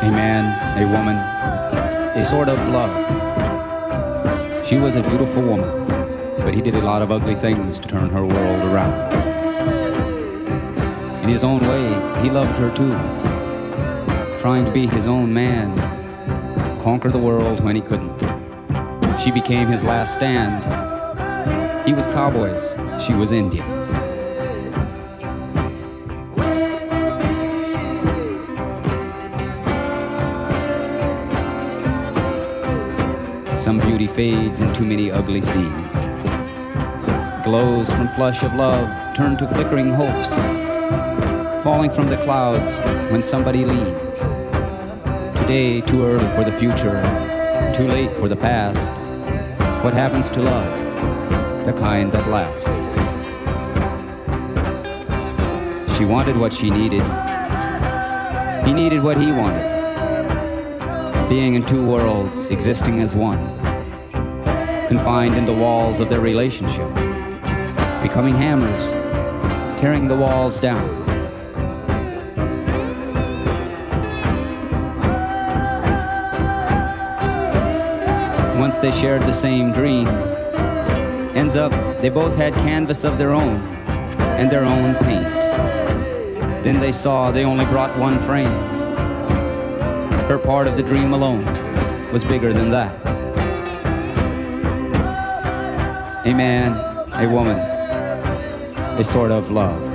A man, a woman, a sort of love. She was a beautiful woman, but he did a lot of ugly things to turn her world around. In his own way, he loved her too, trying to be his own man, conquer the world when he couldn't. She became his last stand. He was cowboys, she was Indians. Some beauty fades in too many ugly scenes. Glows from flush of love turn to flickering hopes, falling from the clouds when somebody leans. Today, too early for the future, too late for the past. What happens to love? The kind that lasts. She wanted what she needed. He needed what he wanted. Being in two worlds, existing as one, confined in the walls of their relationship, becoming hammers, tearing the walls down. Once they shared the same dream, ends up they both had canvas of their own and their own paint. Then they saw they only brought one frame. Her part of the dream alone was bigger than that. A man, a woman, a sort of love.